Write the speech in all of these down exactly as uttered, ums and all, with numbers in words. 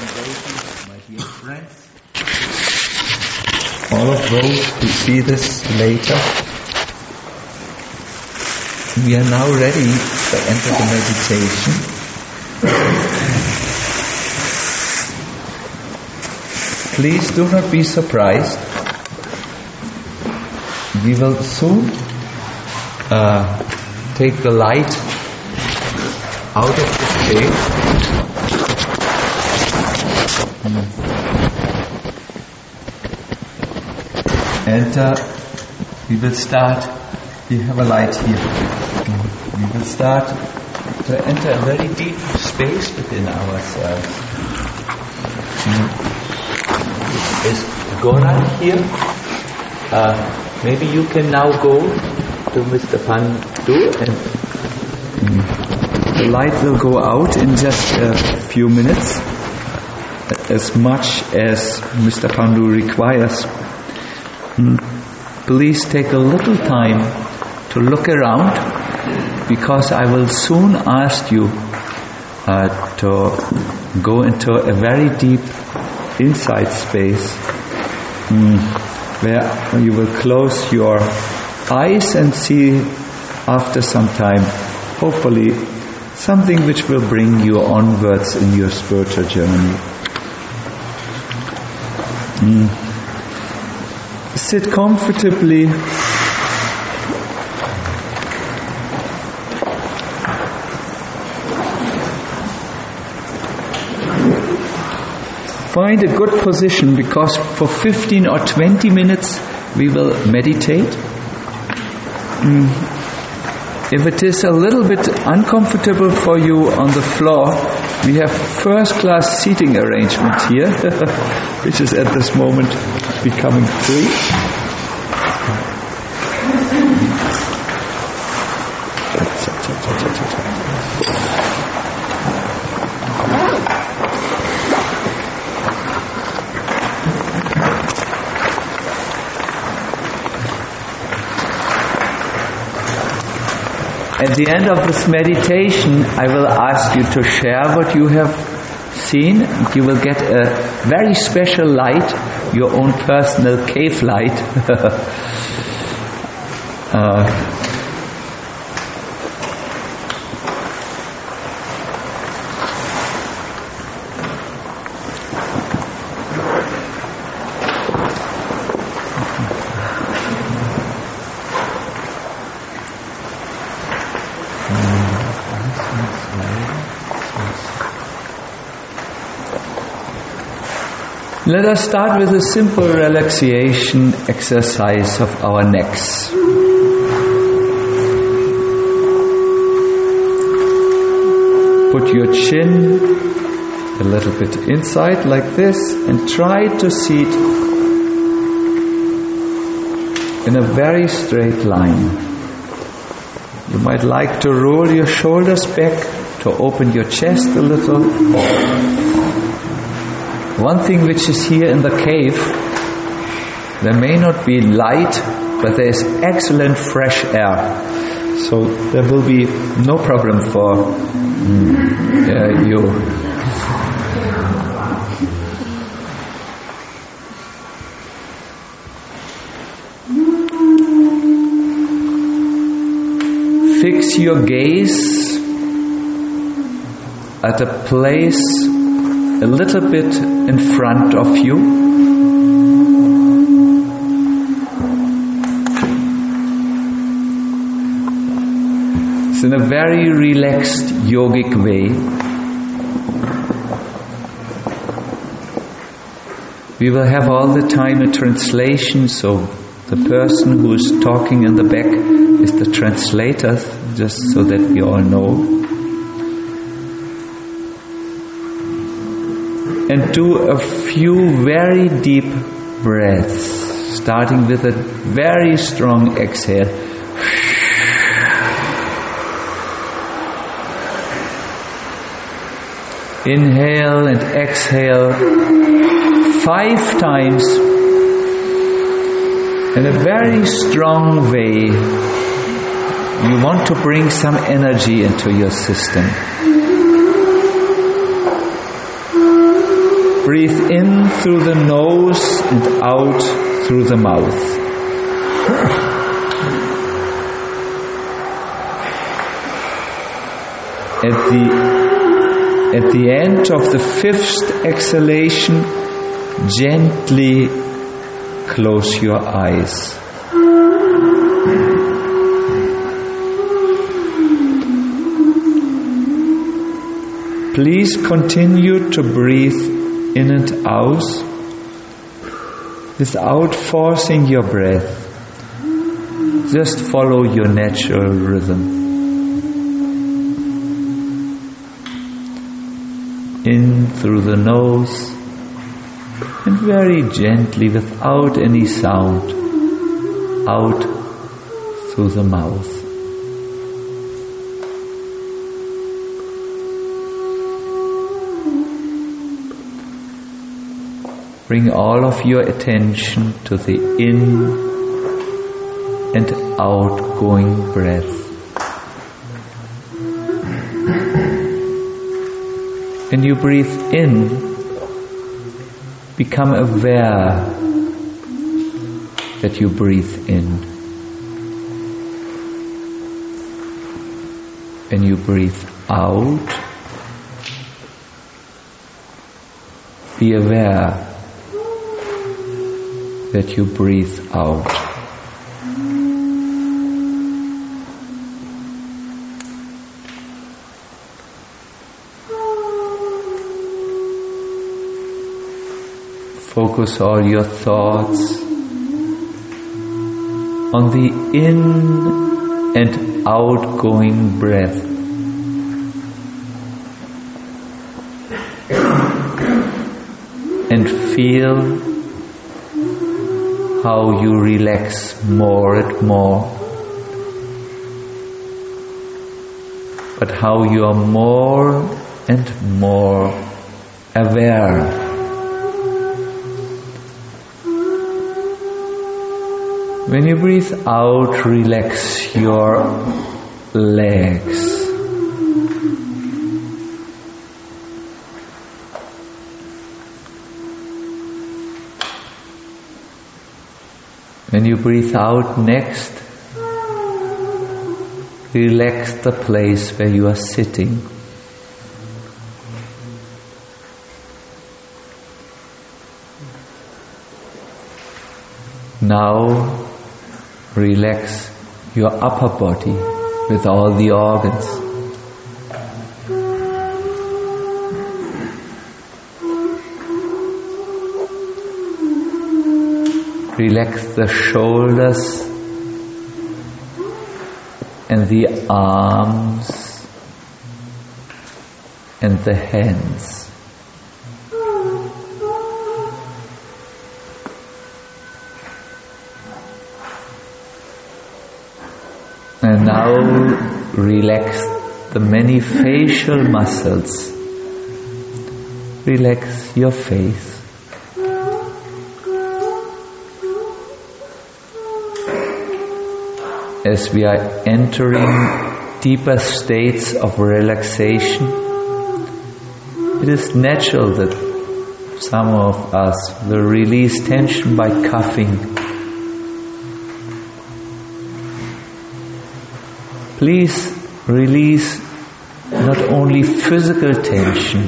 ladies, my dear friends, all of those who see this later, we are now ready to enter the meditation. Please do not be surprised. We will soon uh, take the light out of the stage. And uh, we will start, we have a light here. We will start to enter a very deep space within ourselves. Is Goran here? Uh, maybe you can now go to Mister Pandu and the light will go out in just a few minutes, as much as Mister Pandu requires. Please take a little time to look around, because I will soon ask you uh, to go into a very deep inside space mm, where you will close your eyes and see after some time, hopefully, something which will bring you onwards in your spiritual journey. Mm. Sit comfortably. Find a good position, because for fifteen or twenty minutes we will meditate. Mm. If it is a little bit uncomfortable for you on the floor, we have first-class seating arrangement here, which is at this moment becoming free. At the end of this meditation, I will ask you to share what you have seen. You will get a very special light, your own personal cave light. uh, Let us start with a simple relaxation exercise of our necks. Put your chin a little bit inside like this and try to sit in a very straight line. You might like to roll your shoulders back to open your chest a little. One thing which is here in the cave, there may not be light, but there is excellent fresh air. So there will be no problem for mm, uh, you. Fix your gaze at a place a little bit in front of you. It's in a very relaxed yogic way. We will have all the time a translation, so the person who is talking in the back is the translator, just so that we all know. And do a few very deep breaths, starting with a very strong exhale. Inhale and exhale five times in a very strong way. You want to bring some energy into your system. Breathe in through the nose and out through the mouth. At the, at the end of the fifth exhalation, gently close your eyes. Please continue to breathe in and out without forcing your breath. Just follow your natural rhythm. In through the nose and very gently, without any sound, out through the mouth. Bring all of your attention to the in and outgoing breath. When you breathe in, become aware that you breathe in. When you breathe out, be aware that you breathe out. Focus all your thoughts on the in and outgoing breath. And feel how you relax more and more, but how you are more and more aware. When you breathe out, relax your legs. When you breathe out next, relax the place where you are sitting. Now, relax your upper body with all the organs. Relax the shoulders and the arms and the hands. And now relax the many facial muscles. Relax your face. As we are entering deeper states of relaxation, it is natural that some of us will release tension by coughing. Please release not only physical tension,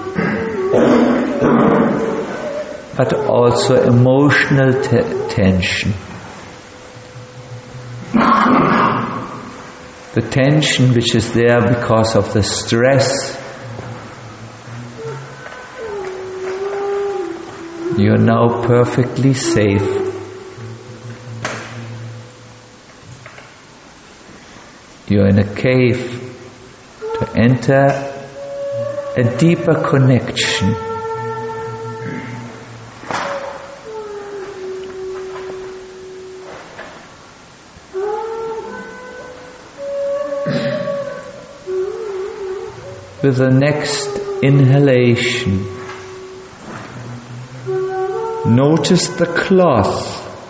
but also emotional te- tension. The tension which is there because of the stress. You are now perfectly safe. You are in a cave to enter a deeper connection. With the next inhalation, notice the cloth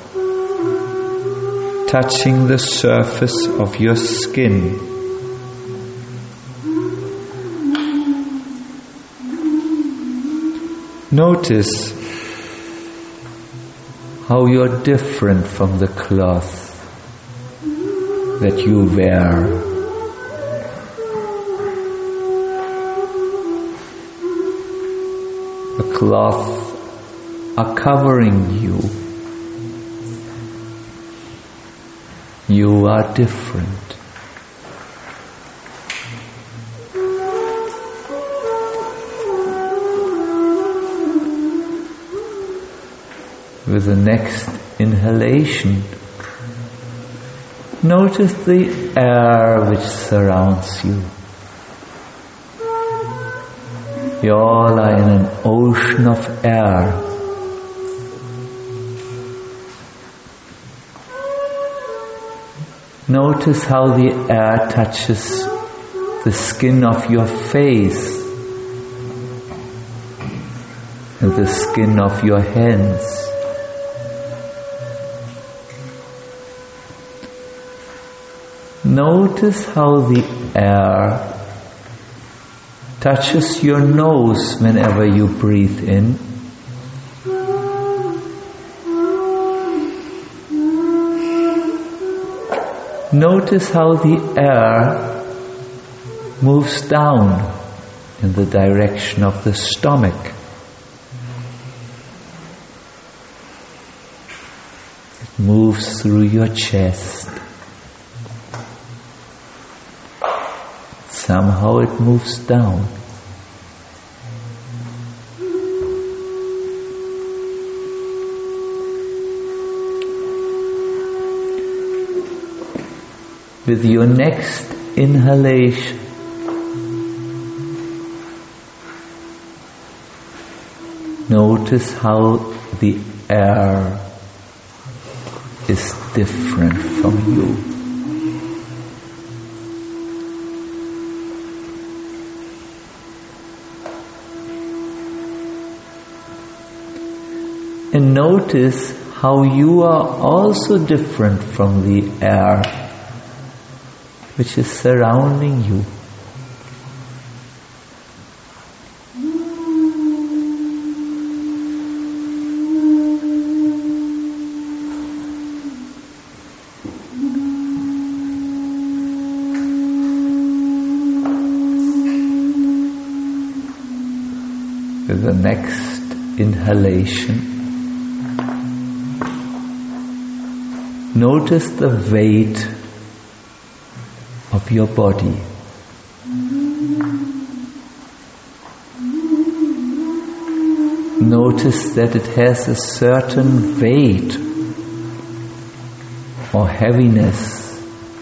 touching the surface of your skin. Notice how you're different from the cloth that you wear. The cloth are covering you. You are different. With the next inhalation, notice the air which surrounds you. You all are in an ocean of air. Notice how the air touches the skin of your face and the skin of your hands. Notice how the air touches your nose whenever you breathe in. Notice how the air moves down in the direction of the stomach. It moves through your chest. Somehow it moves down. With your next inhalation, notice how the air is different from you. And notice how you are also different from the air which is surrounding you. With the next inhalation, notice the weight of your body. Notice that it has a certain weight or heaviness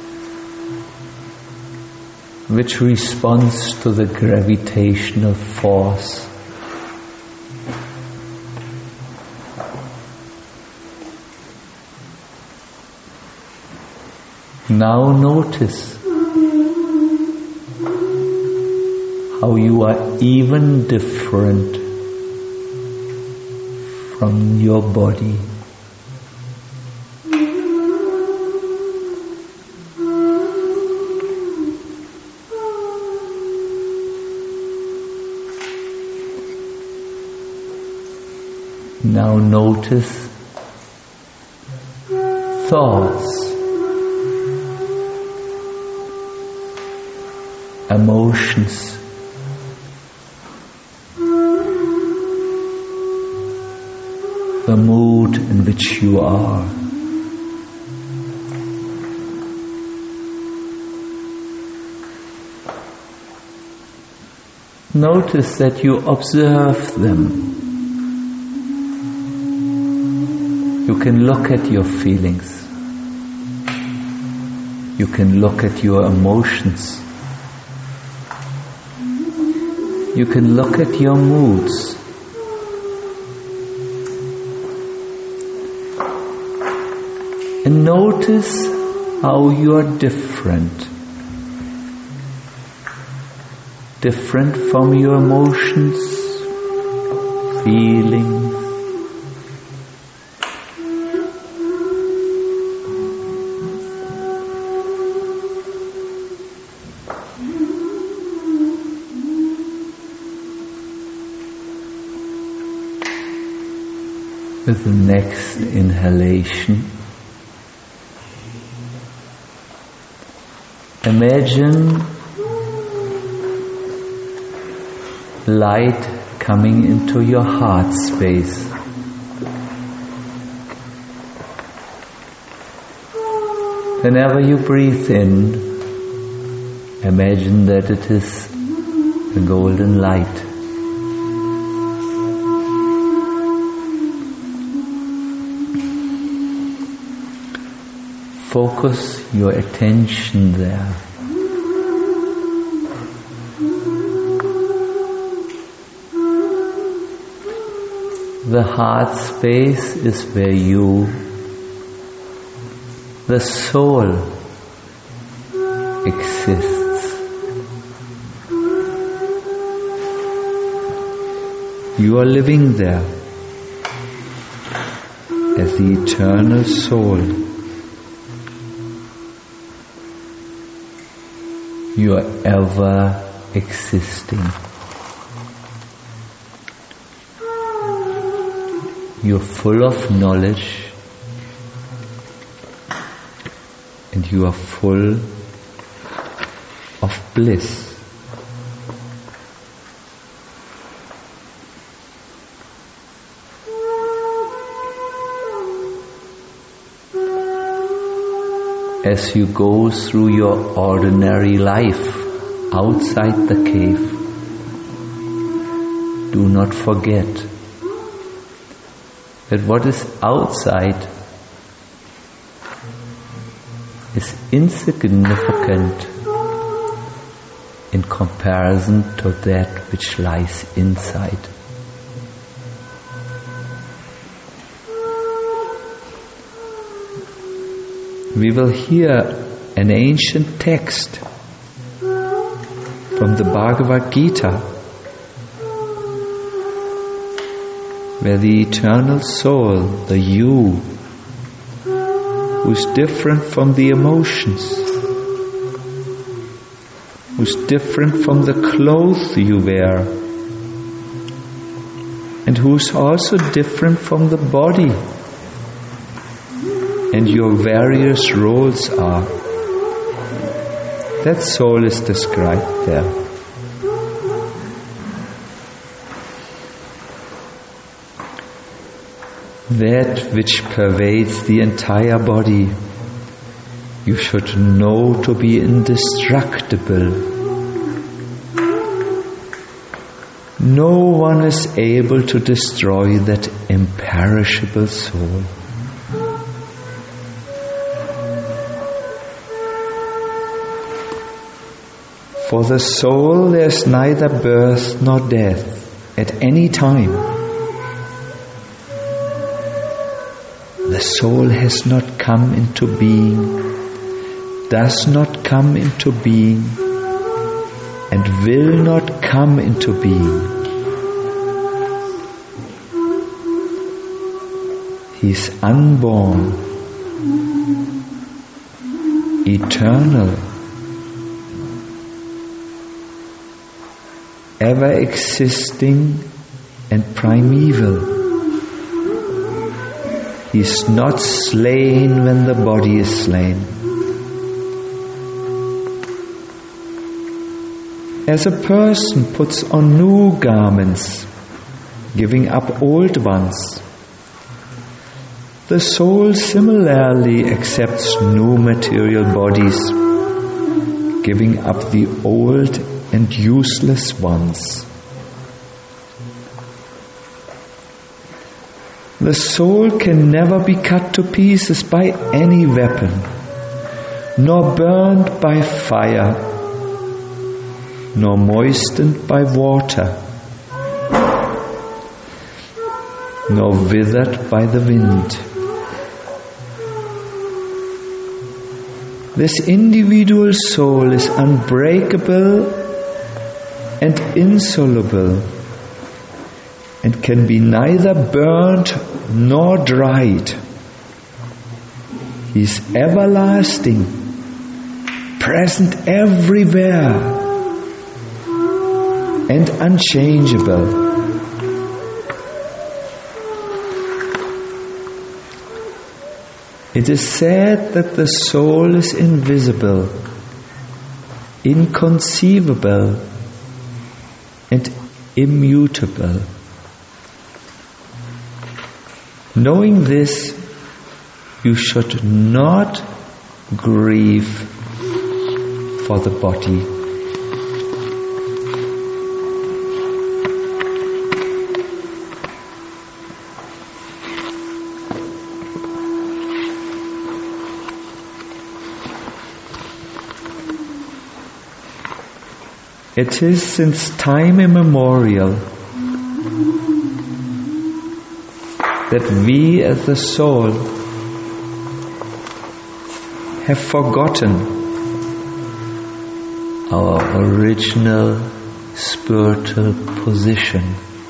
which responds to the gravitational force. Now notice how you are even different from your body. Now notice thoughts, emotions, the mood in which you are. Notice that you observe them. You can look at your feelings. You can look at your emotions. You can look at your moods. And notice how you are different. Different from your emotions, feelings. With the next inhalation, imagine light coming into your heart space. Whenever you breathe in, imagine that it is a golden light. Focus your attention there. The heart space is where you, the soul, exists. You are living there as the eternal soul. You are ever existing. You are full of knowledge and you are full of bliss. As you go through your ordinary life outside the cave, do not forget that what is outside is insignificant in comparison to that which lies inside. We will hear an ancient text from the Bhagavad Gita, where the eternal soul, the you, who's different from the emotions, who's different from the clothes you wear, and who's also different from the body and your various roles are. That soul is described there. That which pervades the entire body, you should know to be indestructible. No one is able to destroy that imperishable soul. For the soul there is neither birth nor death at any time. The soul has not come into being, does not come into being, and will not come into being. He is unborn, eternal, ever existing and primeval. He is not slain when the body is slain. As a person puts on new garments, giving up old ones, the soul similarly accepts new material bodies, giving up the old and useless ones. The soul can never be cut to pieces by any weapon, nor burned by fire, nor moistened by water, nor withered by the wind. This individual soul is unbreakable and insoluble, and can be neither burnt nor dried. He is everlasting, present everywhere, and unchangeable. It is said that the soul is invisible, inconceivable, and immutable. Knowing this, you should not grieve for the body. It is since time immemorial that we as the soul have forgotten our original spiritual position,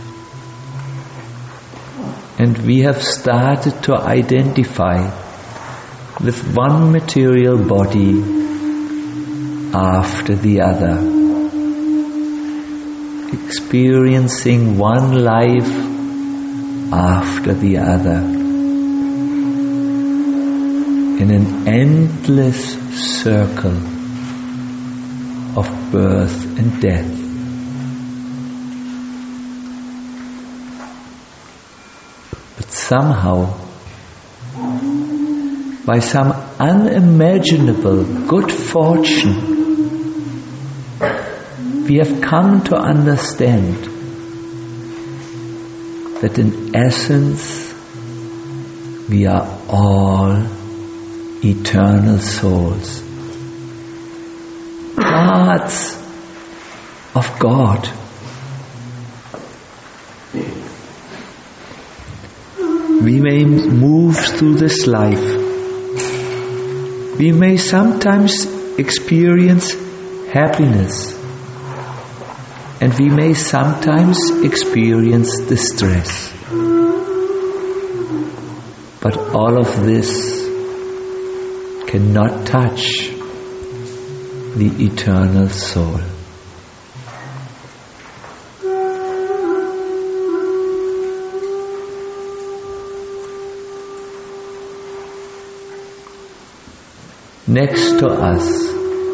and we have started to identify with one material body after the other, experiencing one life after the other in an endless circle of birth and death. But somehow, by some unimaginable good fortune, we have come to understand that in essence we are all eternal souls, parts of God. We may move through this life. We may sometimes experience happiness, and we may sometimes experience distress. But all of this cannot touch the eternal soul. Next to us,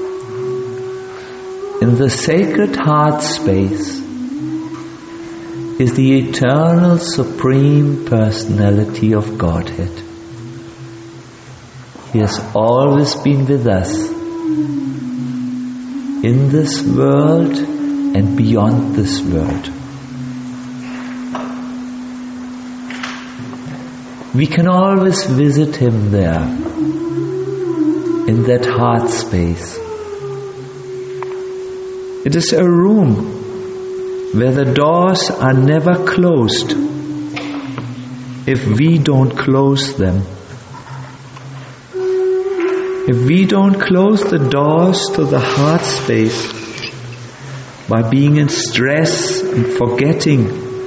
in the sacred heart space, is the eternal Supreme Personality of Godhead. He has always been with us, in this world and beyond this world. We can always visit Him there, in that heart space. It is a room where the doors are never closed if we don't close them. If we don't close the doors to the heart space by being in stress and forgetting,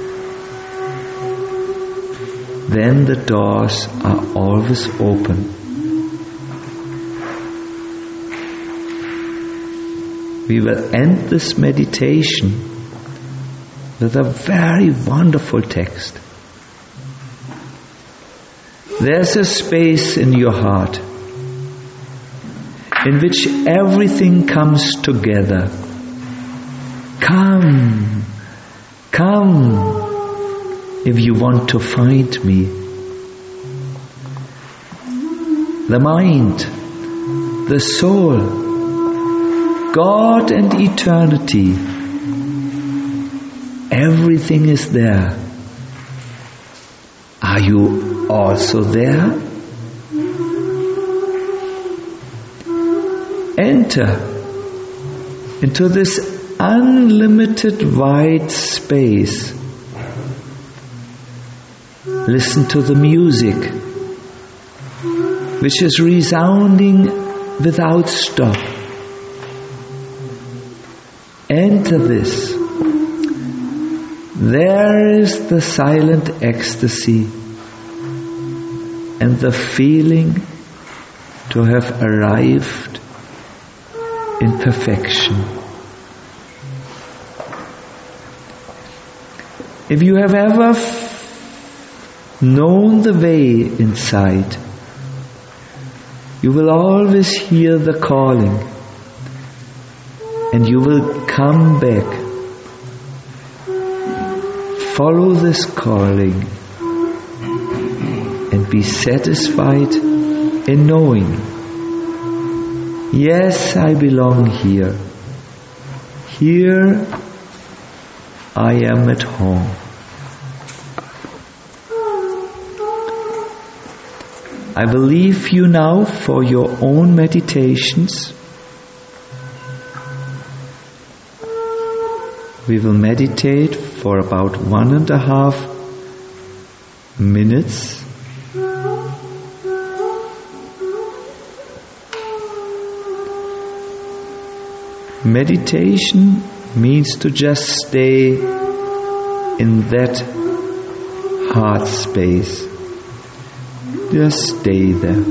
then the doors are always open. We will end this meditation with a very wonderful text. There's a space in your heart in which everything comes together. Come, come, if you want to find me. The mind, the soul, God and eternity, everything is there. Are you also there? Enter into this unlimited wide space. Listen to the music, which is resounding without stop. Enter this. There is the silent ecstasy and the feeling to have arrived in perfection. If you have ever f- known the way inside, you will always hear the calling, and you will come back. Follow this calling and be satisfied in knowing, yes, I belong here. Here I am at home. I will leave you now for your own meditations. We will meditate for about one and a half minutes. Meditation means to just stay in that heart space. Just stay there.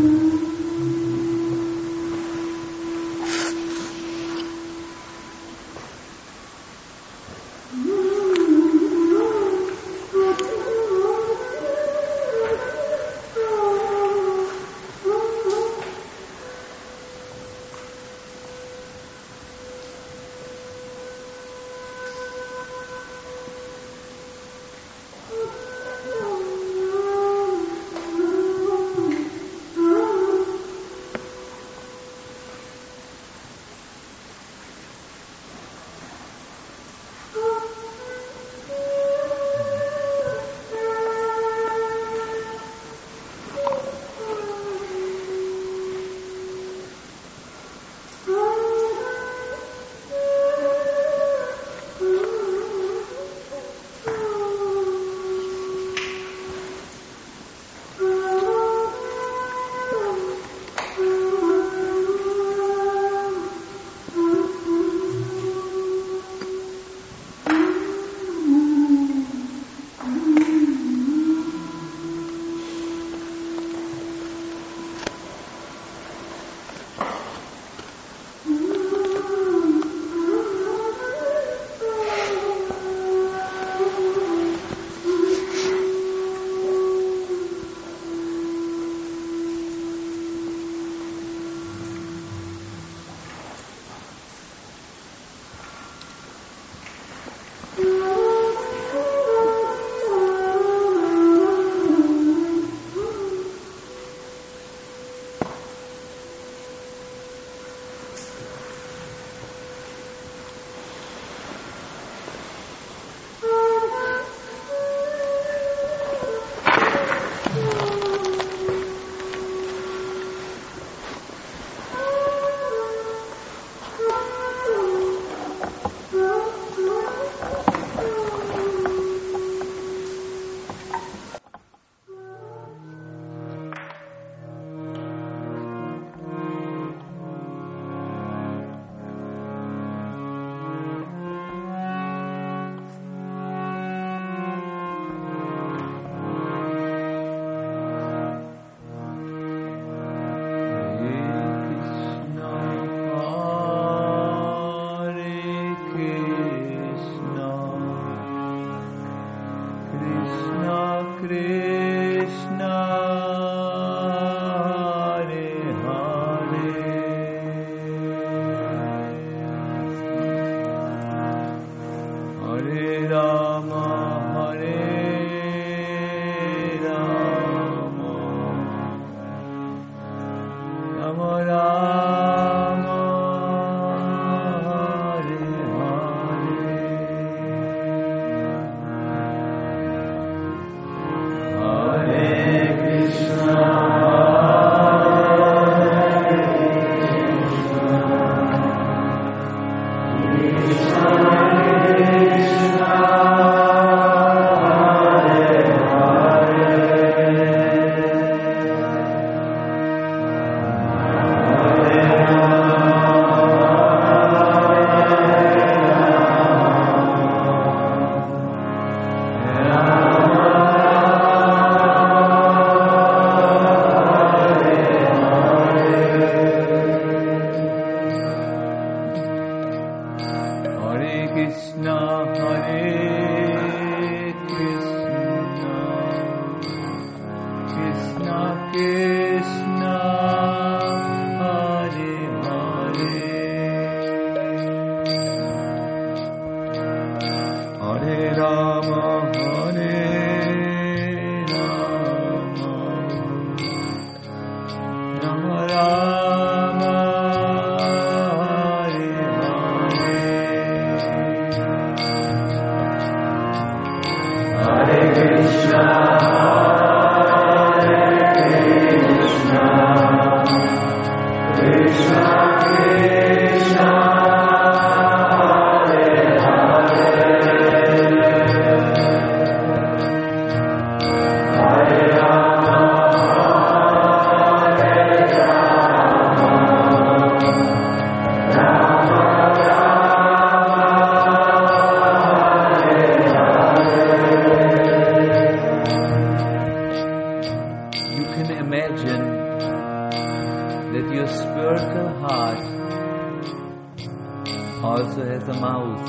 also has a mouth,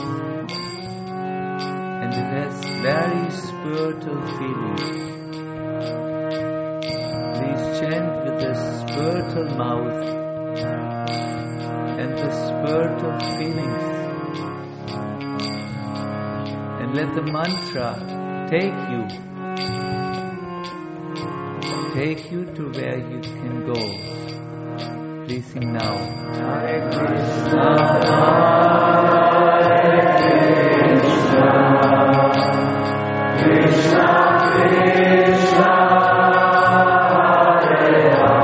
and it has very spiritual feelings. Please chant with the spiritual mouth and the spiritual feelings, and let the mantra take you, take you to where you can go. Please sing now. Hare Krishna, Hare Krishna, Krishna Krishna, Hare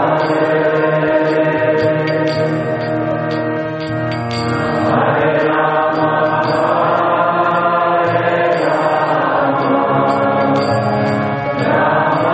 Hare, Hare Rama, Hare Rama, Rama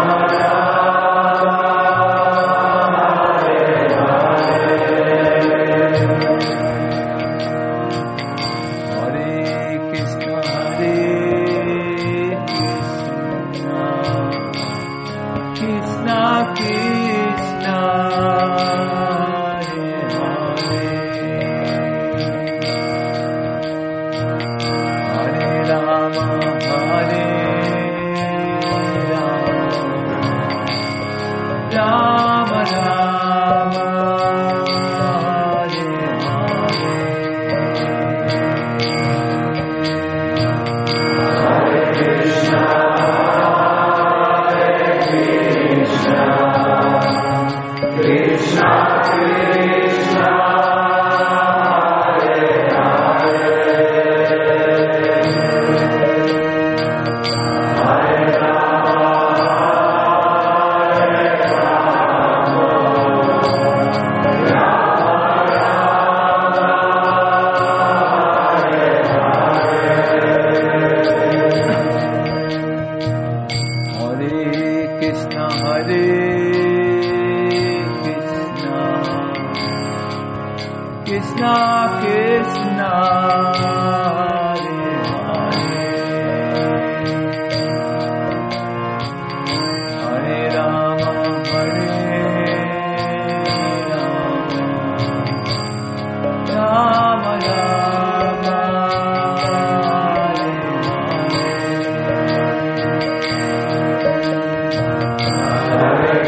Hare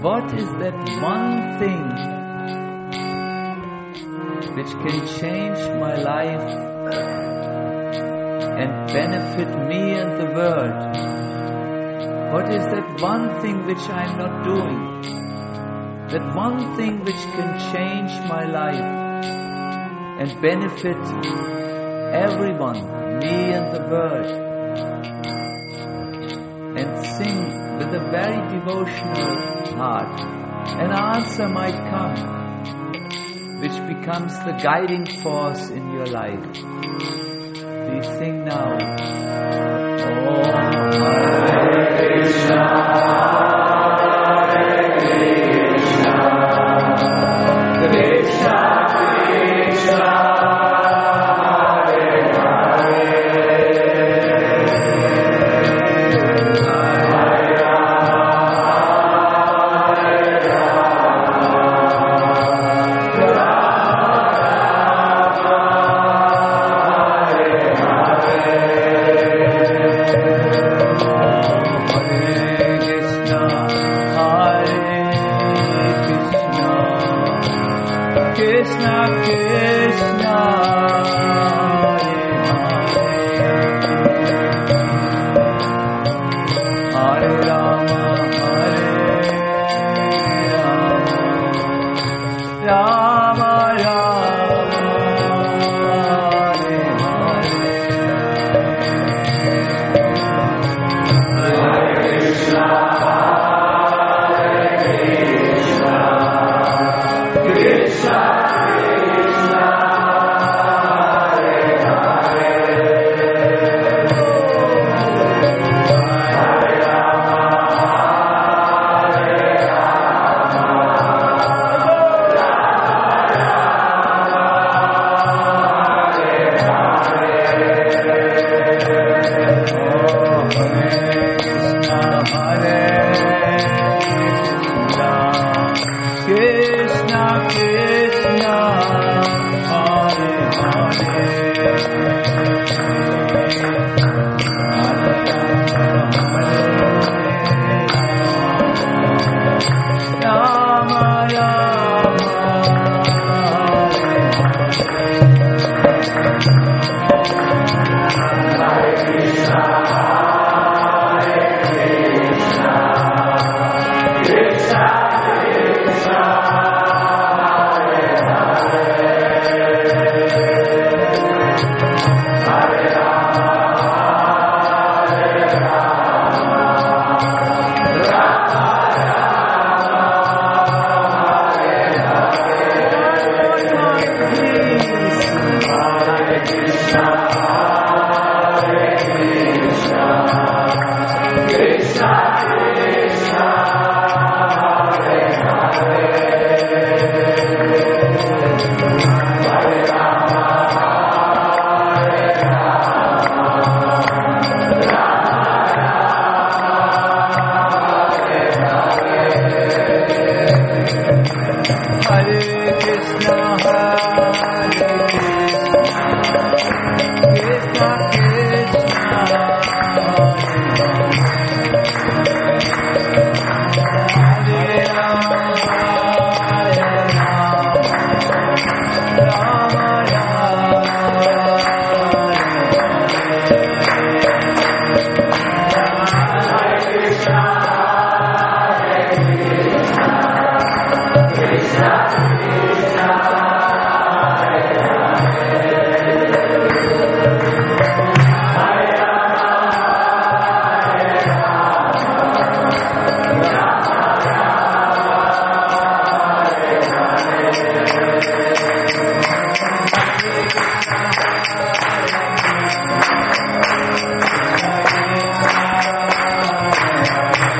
what is that one thing which can change my life and benefit me and the world? What is that one thing which I am not doing? That one thing which can change my life and benefit everyone, me and the world. And sing with a very devotional heart. An answer might come, which becomes the guiding force in your life. Please sing now. Om Hare Krishna, Hare Krishna, Krishna Krishna, Hare Hare, Hare Rama, Hare Rama, Rama Krishna Krishna, Hare Rama, Hare Rama, Rama Rama, Hare Hare, Hare Krishna, Hare Krishna, Krishna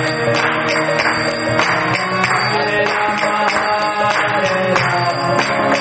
Hare Rama, Hare Rama,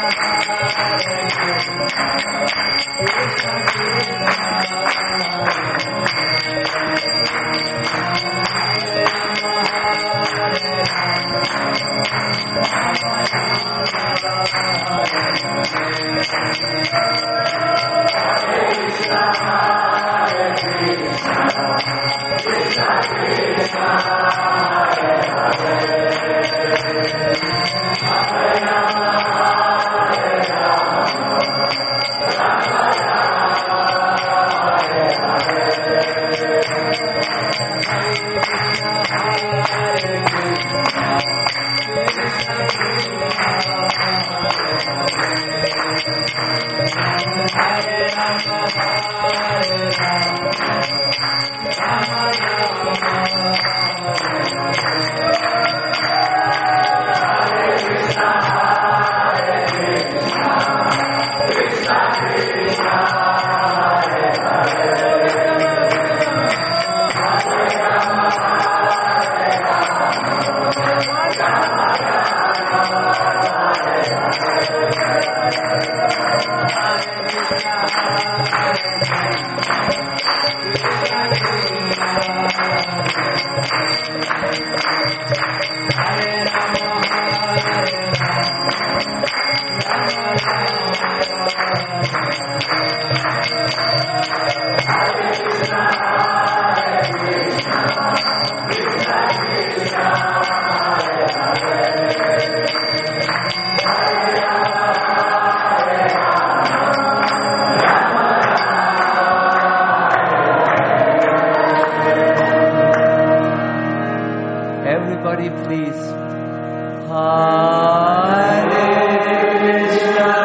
Everybody please. Hare Krishna.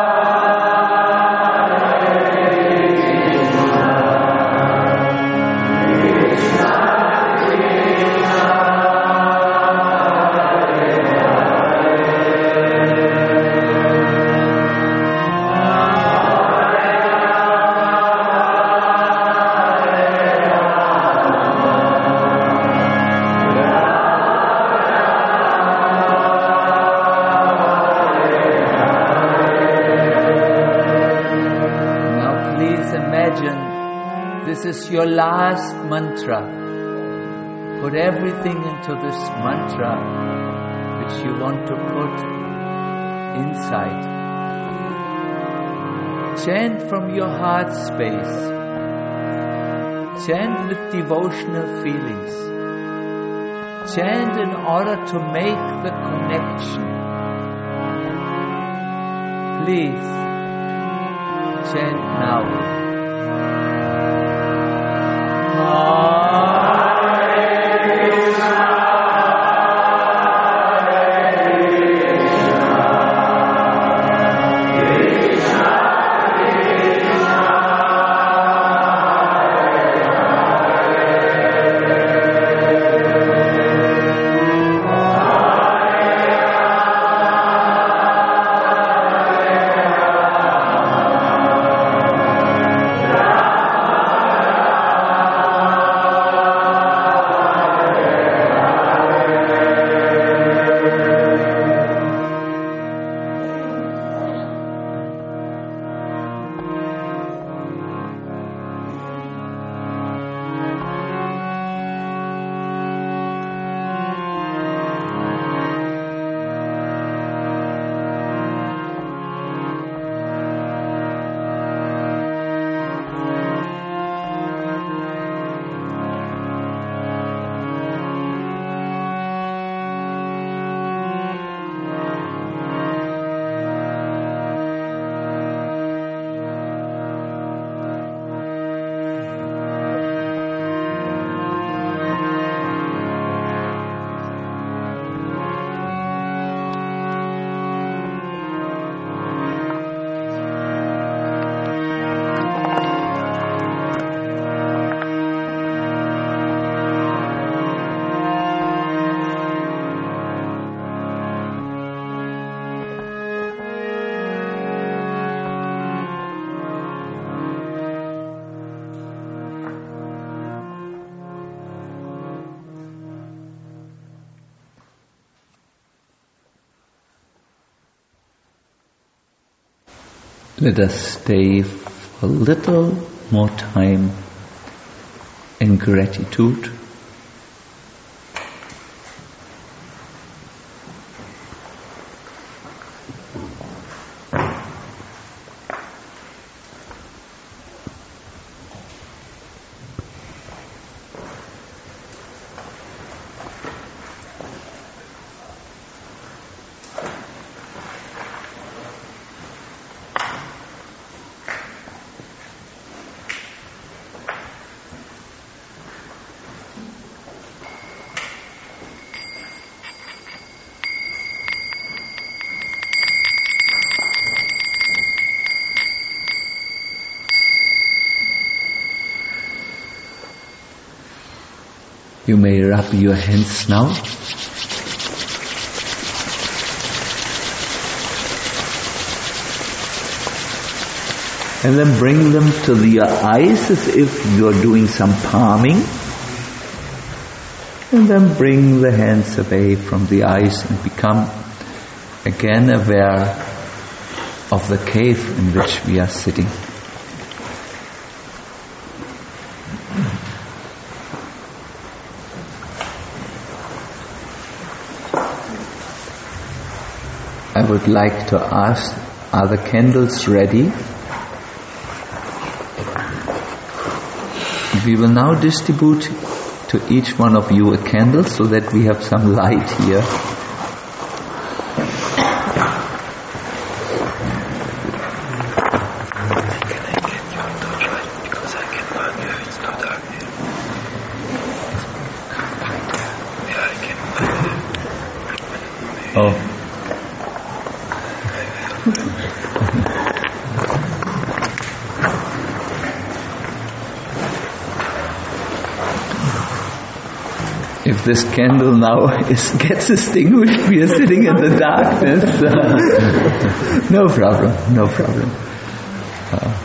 This is your last mantra. Put everything into this mantra which you want to put inside. Chant from your heart space. Chant with devotional feelings. Chant in order to make the connection. Please chant now. let us stay for a little more time in gratitude. You may rub your hands now. And then bring them to your eyes as if you're doing some palming. And then bring the hands away from the eyes and become again aware of the cave in which we are sitting. I would like to ask, are the candles ready? We will now distribute to each one of you a candle so that we have some light here. Can I get your torchlight? Because I can burn you if it's too dark here. Yeah, I can burn you. Oh. If this candle now is, gets extinguished, we are sitting in the darkness. Uh, no problem, no problem. Uh,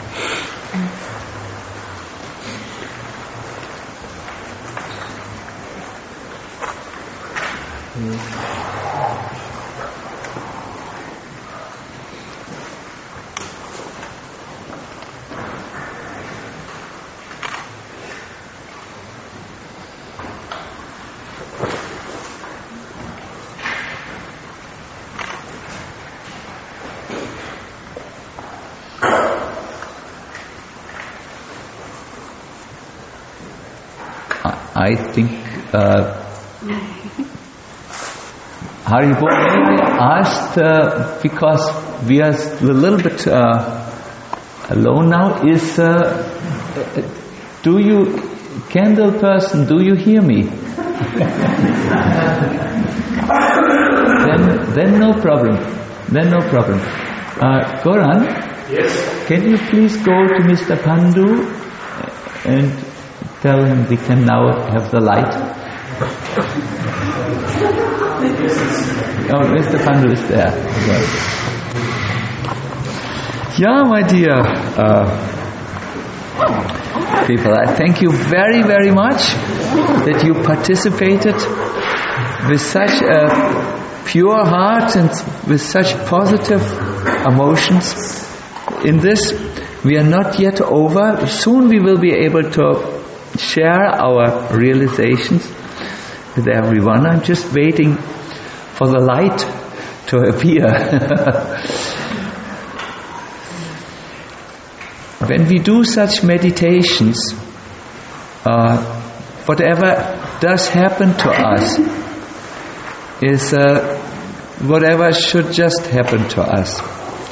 I think uh, Haribol asked uh, because we are a little bit uh, alone now. Is uh, do you, candle person? Do you hear me? then, then no problem. Then no problem. Uh, Goran, yes. Can you please go to Mister Pandu and tell him we can now have the light. Oh, Mister Pandu is there. Okay. Yeah, my dear uh, people, I thank you very, very much that you participated with such a pure heart and with such positive emotions in this. We are not yet over. Soon we will be able to share our realizations with everyone. I'm just waiting for the light to appear. When we do such meditations, uh, whatever does happen to us is uh, whatever should just happen to us.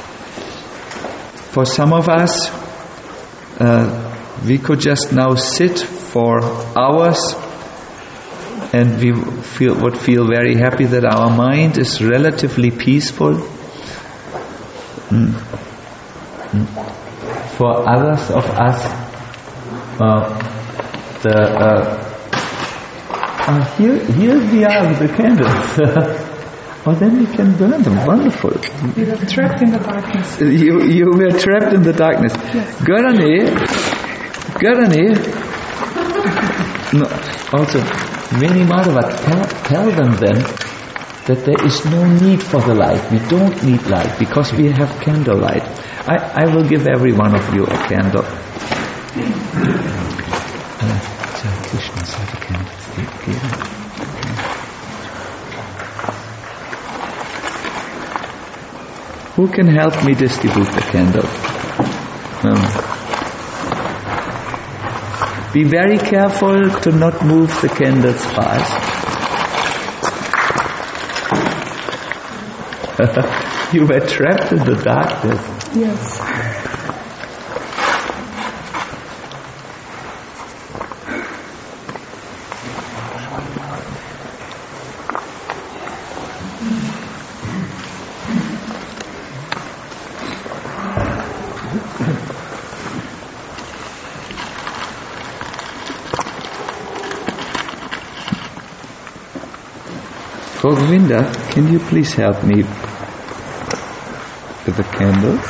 For some of us, uh, we could just now sit for hours and we feel, would feel very happy that our mind is relatively peaceful. Mm. Mm. For others of us, uh, the uh, uh, here here we are with the candles. Oh, then we can burn them. Wonderful. We were trapped in the darkness. You you were trapped in the darkness. Yes. Görani, Görani. No, also, Meni Madhava, tell, tell them then that there is no need for the light. We don't need light because we have candlelight. I, I will give every one of you a candle. Uh, Krishna said a candle. Who can help me distribute the candle? Um, be very careful to not move the candles fast. You were trapped in the darkness. Yes. Govinda, can you please help me with the candles?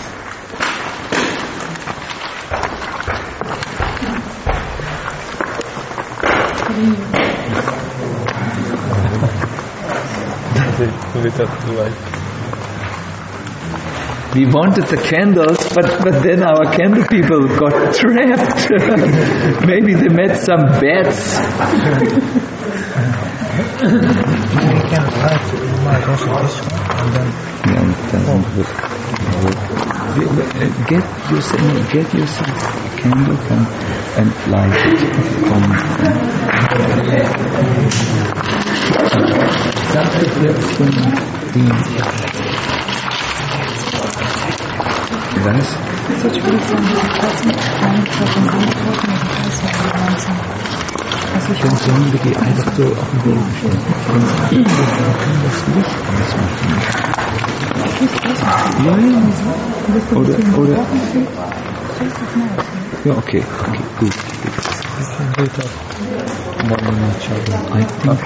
We wanted the candles, but, but then our candle people got trapped. Maybe they met some bats. Yeah, it doesn't work. Get yourself, get yourself a candle and, and light it. Was? Dann sollen wir die einfach so auf den Boden stellen. Dann können das Licht ausmachen. Ja, ja. Oder, oder. Ja, okay, okay, gut. I think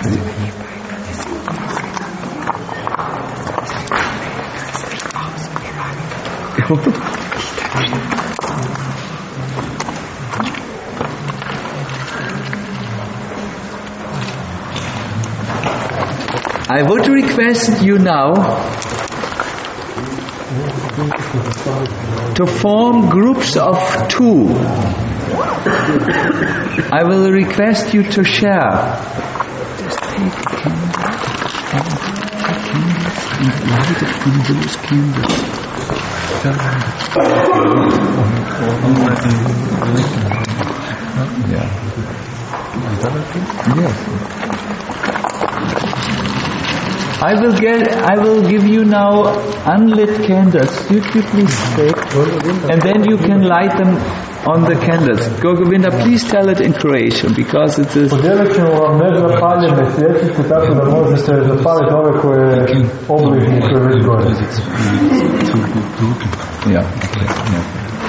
I would request you now to form groups of two. I will request you to share. Just take a candle and light it from those candles. Yeah. Yes. I will get. I will give you now unlit candles. You, you please take, and then you can light them on the candles. Govinda, please tell it in Croatian because it is. Podijelit ćemo vam nezapaljene svjetice tako da možete zapaliti ove koje obližnje koje već gore. Yeah. Okay. Yeah.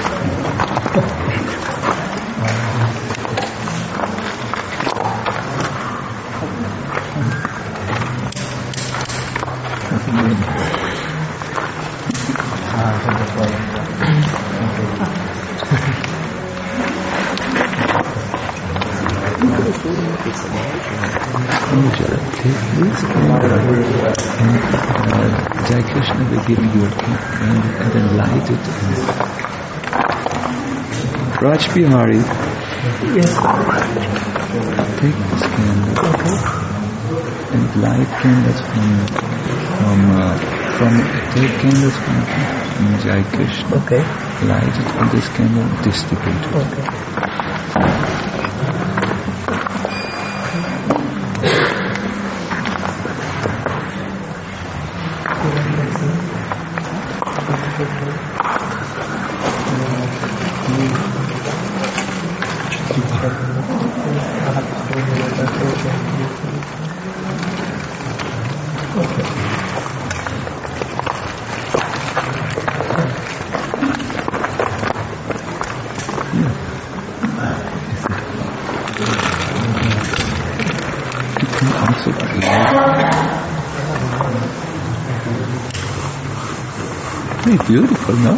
Jai Krishna will give you a candle and then light it. Raj Bihari, Yes. take this candle and light candles from from uh, from take candles from, from Jai Krishna. Okay. Light it on this candle, distribute it. Okay. Very beautiful, no?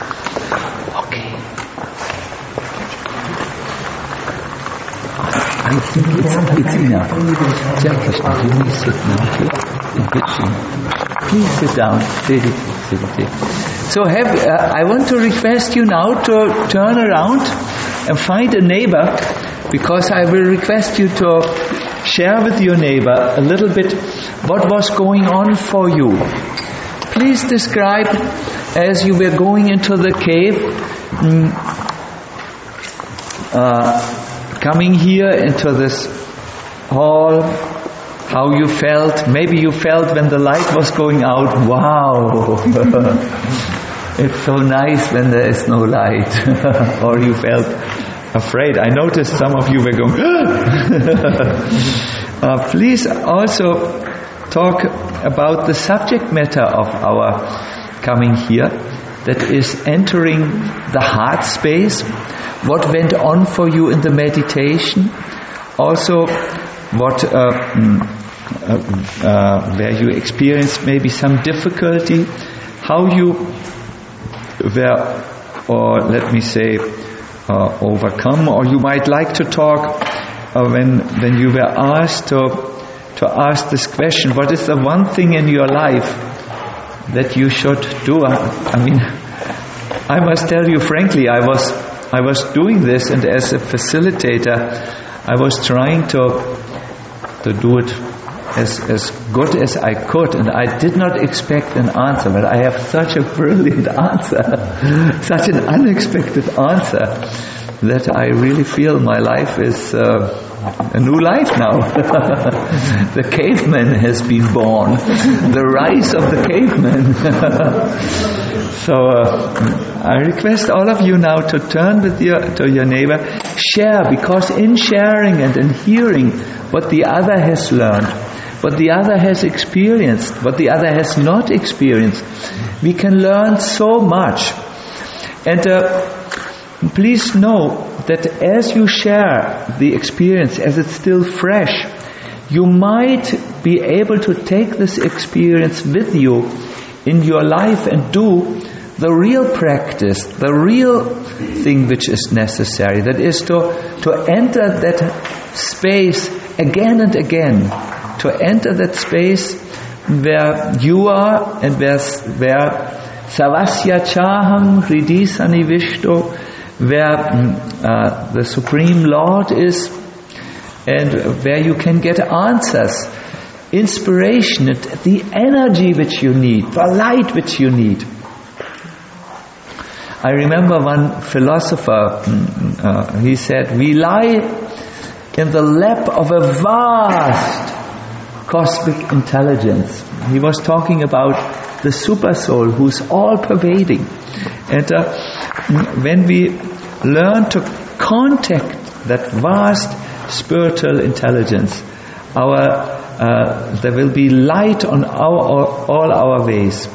Okay. I I think it's, it's enough. Jai Krishna, you may sit now here in between. Please sit down. Sit, sit, sit. So have, uh, I want to request you now to turn around and find a neighbor, because I will request you to share with your neighbor a little bit what was going on for you. Please describe, as you were going into the cave, mm, uh, coming here into this hall, how you felt. Maybe you felt when the light was going out, wow, it's so nice when there is no light. Or you felt afraid. I noticed some of you were going, uh, please also talk about the subject matter of our coming here, that is entering the heart space. What went on for you in the meditation? Also, what uh, uh, uh, where you experienced maybe some difficulty, how you were, or let me say, uh, overcome, or you might like to talk uh, when when you were asked to to ask this question: what is the one thing in your life that you should do? I, I mean, I must tell you frankly, I was I was doing this, and as a facilitator, I was trying to to do it as as good as I could, and I did not expect an answer, but I have such a brilliant answer, such an unexpected answer, that I really feel my life is uh, a new life now. The caveman has been born, the rise of the caveman. So uh, I request all of you now to turn with your, to your neighbor, share, because in sharing and in hearing what the other has learned, what the other has experienced, what the other has not experienced, we can learn so much. And uh, please know that as you share the experience, as it's still fresh, you might be able to take this experience with you in your life and do the real practice, the real thing which is necessary. That is to, to enter that space again and again, to enter that space where you are and where, where Savasya Chaham Hridhi Sanivishto, where uh, the Supreme Lord is, and where you can get answers, inspiration, the energy which you need, the light which you need. I remember one philosopher, uh, he said, we lie in the lap of a vast cosmic intelligence. He was talking about the super soul who's all pervading. And uh, when we learn to contact that vast spiritual intelligence, our uh, there will be light on our, all our ways.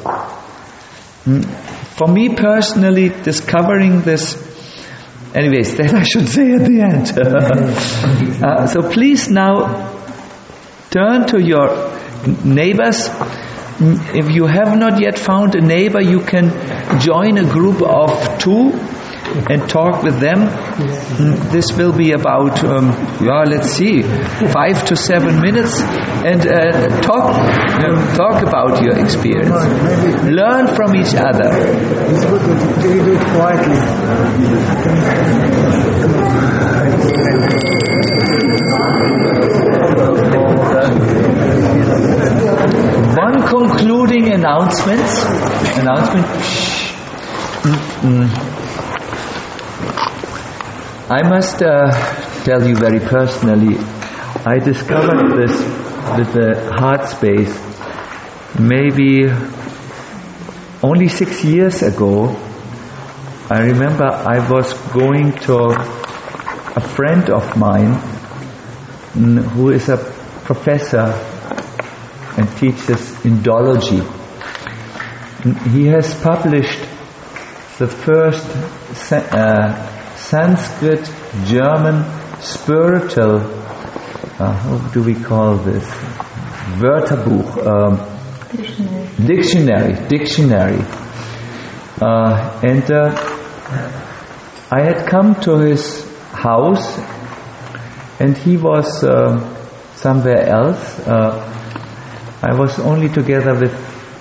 For me personally, discovering this, anyways, that I should say at the end. uh, so please now turn to your neighbors. If you have not yet found a neighbor, you can join a group of two and talk with them. This will be about, um, well, let's see, five to seven minutes, and uh, talk um, talk about your experience. Learn from each other. It's good that you do it quietly. One concluding announcement. Announcement. Mm-mm. I must uh, tell you very personally, I discovered this with the heart space maybe only six years ago. I remember I was going to a friend of mine who is a professor and teaches Indology. He has published the first uh, Sanskrit German spiritual, uh, how do we call this? Wörterbuch, um, dictionary. Dictionary, dictionary. Uh, and uh, I had come to his house, and he was uh, somewhere else. Uh, I was only together with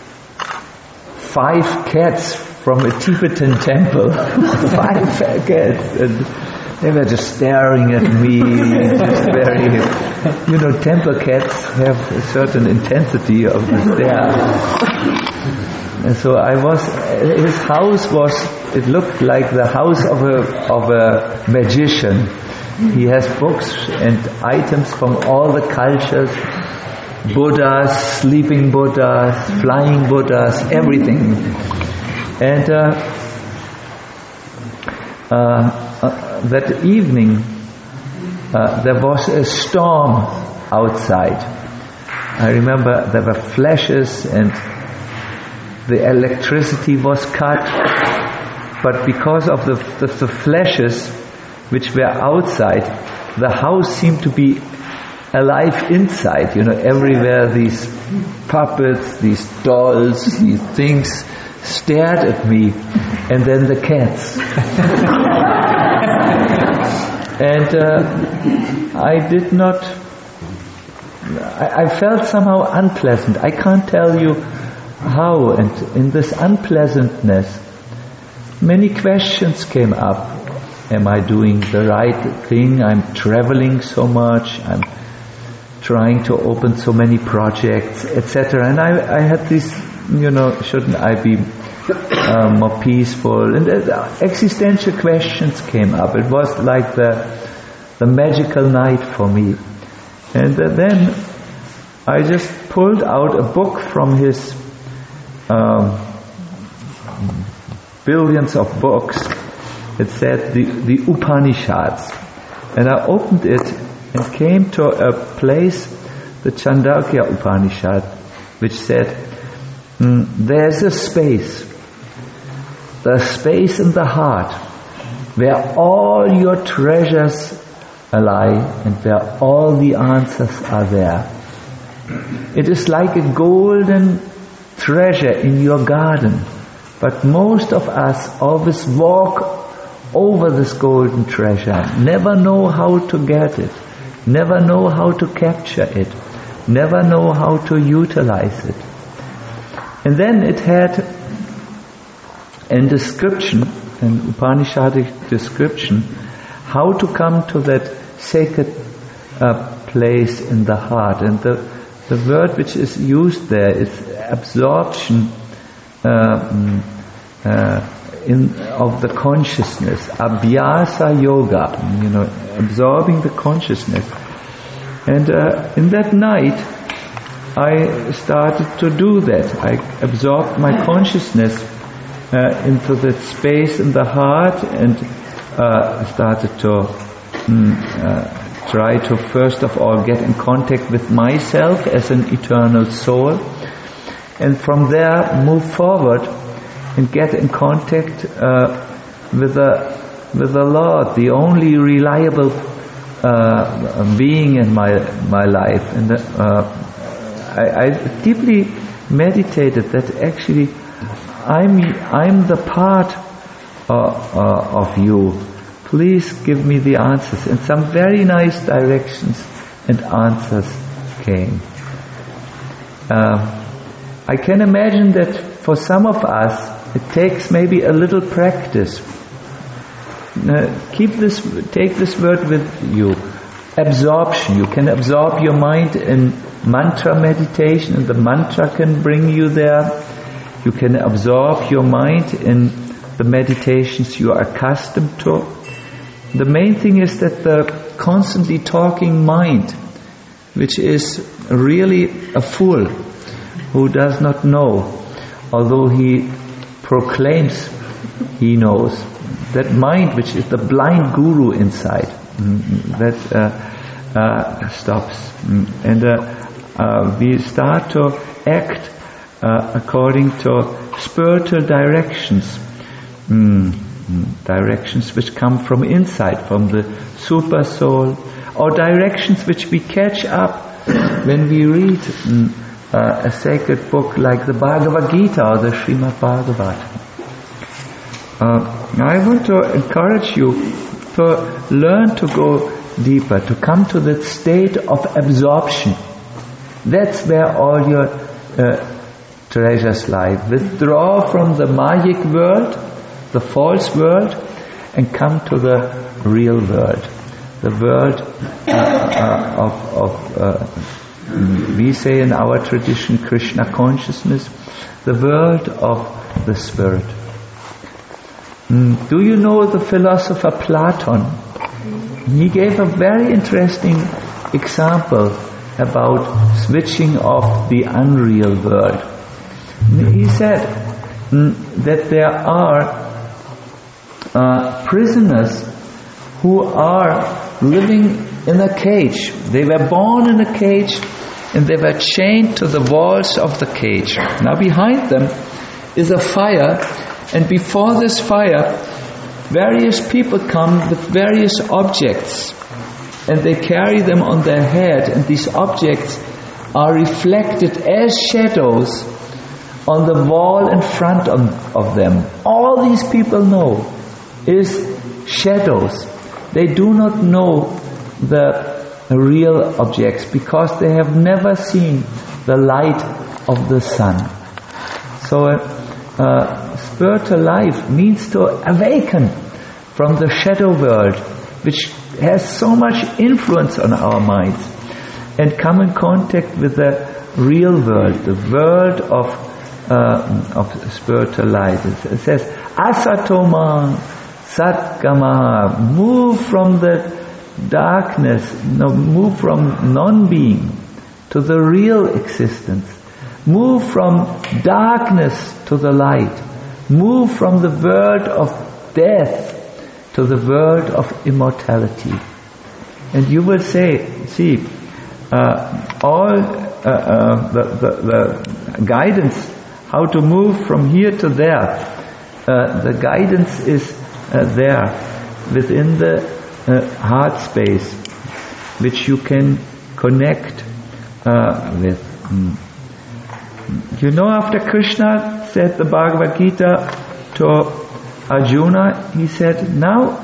five cats from a Tibetan temple. Five cats. And they were just staring at me, just very, you know, temple cats have a certain intensity of the stare. And so I was, his house was, it looked like the house of a, of a magician. He has books and items from all the cultures, Buddhas, sleeping Buddhas, flying Buddhas, everything. And uh, uh, uh, that evening uh, there was a storm outside. I remember there were flashes and the electricity was cut, but because of the, the, the flashes which were outside, the house seemed to be alive inside. You know, everywhere these puppets, these dolls, these things stared at me, and then the cats. And uh, I did not, I, I felt somehow unpleasant. I can't tell you how, and in this unpleasantness, many questions came up. Am I doing the right thing? I'm traveling so much. I'm trying to open so many projects, et cetera. And I, I had this, you know, shouldn't I be uh, more peaceful? And uh, existential questions came up. It was like the the magical night for me. And uh, then I just pulled out a book from his um, billions of books. It said the, the Upanishads. And I opened it and came to a place, the Chandogya Upanishad, which said, mm, there's a space, the space in the heart, where all your treasures lie and where all the answers are there. It is like a golden treasure in your garden, but most of us always walk over this golden treasure, never know how to get it, never know how to capture it, never know how to utilize it. And then it had a description, an Upanishadic description, how to come to that sacred uh, place in the heart. And the, the word which is used there is absorption uh, uh, in of the consciousness, abhyasa yoga, you know, absorbing the consciousness. And uh, in that night, I started to do that. I absorbed my consciousness uh, into that space in the heart, and uh, started to mm, uh, try to first of all get in contact with myself as an eternal soul, and from there move forward and get in contact uh, with the with the Lord, the only reliable uh, being in my my life. And uh, I, I deeply meditated that actually I'm I'm the part uh, uh, of you. Please give me the answers. And some very nice directions and answers came. Uh, I can imagine that for some of us it takes maybe a little practice. Uh, keep this, take this word with you. Absorption. You can absorb your mind in mantra meditation, and the mantra can bring you there. You can absorb your mind in the meditations you are accustomed to. The main thing is that the constantly talking mind, which is really a fool who does not know, although he proclaims he knows, that mind which is the blind guru inside, that uh, uh, stops. And uh, uh, we start to act uh, according to spiritual directions, mm, directions which come from inside, from the super soul, or directions which we catch up when we read mm, uh, a sacred book like the Bhagavad Gita or the Srimad Bhagavatam. Uh, I want to encourage you to learn to go deeper, to come to that state of absorption. That's where all your uh, treasures lie. Withdraw from the Mayic world, the false world, and come to the real world. The world uh, uh, of, of uh, we say in our tradition, Krishna consciousness, the world of the Spirit. Mm, do you know the philosopher Platon? He gave a very interesting example about switching off the unreal world. He said mm, that there are uh, prisoners who are living in a cage. They were born in a cage and they were chained to the walls of the cage. Now behind them is a fire, and before this fire various people come with various objects and they carry them on their head, and these objects are reflected as shadows on the wall in front of, of them. All these people know is shadows. They do not know the real objects because they have never seen the light of the sun. So uh, uh, spiritual life means to awaken from the shadow world, which has so much influence on our minds, and come in contact with the real world, the world of uh, of spiritual life. It says, Asatoma Satgama, move from the darkness, no, move from non-being to the real existence. Move from darkness to the light. Move from the world of death to the world of immortality. And you will say, see, uh, all uh, uh, the, the, the guidance, how to move from here to there, uh, the guidance is uh, there within the uh, heart space, which you can connect uh, with. Mm. You know, after Krishna said the Bhagavad Gita to Arjuna, he said, now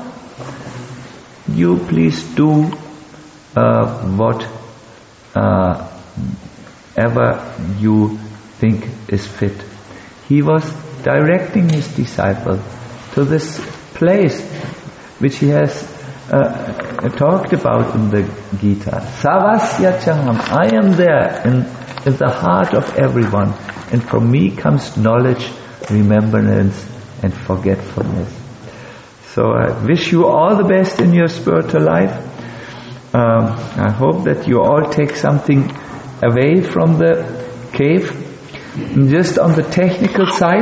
you please do uh, what uh, ever you think is fit. He was directing his disciple to this place which he has uh, talked about in the Gita. Savasya Chaham, I am there in, in the heart of everyone, and from me comes knowledge, remembrance and forgetfulness. So I wish you all the best in your spiritual life. Um, I hope that you all take something away from the cave. And just on the technical side,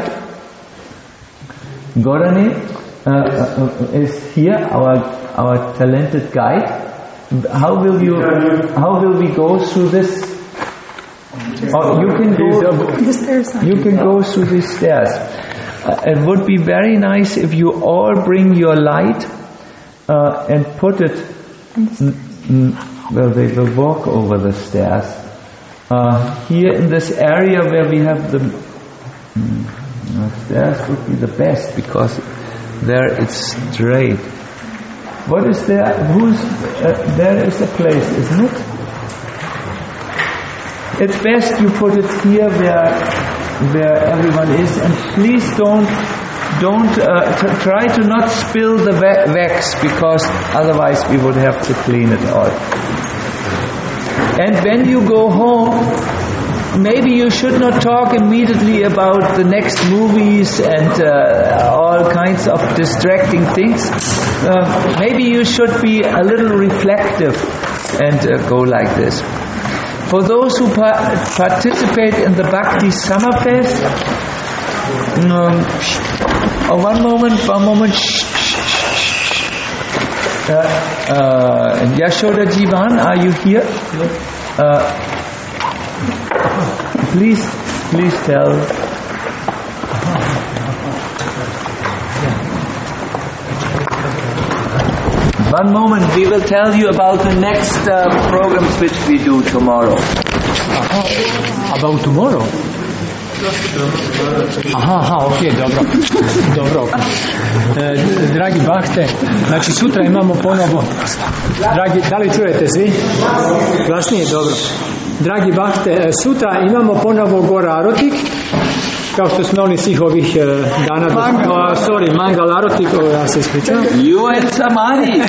Gorani uh, uh, is here, our our talented guide. How will you? How will we go through this? Oh, you can go. You can go through these stairs. Uh, it would be very nice if you all bring your light uh, and put it. N- n- well, they will walk over the stairs. Uh, here in this area where we have the mm, stairs would be the best because there it's straight. What is there? Who's uh, there is a place, isn't it? It's best you put it here where where everyone is, and please don't don't uh, t- try to not spill the wa- wax because otherwise we would have to clean it all. And when you go home, maybe you should not talk immediately about the next movies and uh, all kinds of distracting things. Uh, maybe you should be a little reflective and uh, go like this. For those who pa- participate in the Bhakti Summer Fest, um, oh, one moment, one moment. Shh, shh, shh. Uh, uh, Yashoda Jivan, are you here? Uh, please, please tell. One moment, we will tell you about the next uh, programs which we do tomorrow. About tomorrow? Aha, aha, ok, dobro. Dobro. E, dragi Bahte, znači sutra imamo ponovo, dragi, da li čujete svi? Glasnije, dobro. Dragi Bahte, sutra imamo ponovo Gora Arotik, kao što smo imali svih ovih dana. Mangal. Oh, sorry, Mangal Arotik, oh, ja se ispričavam. You and Samani.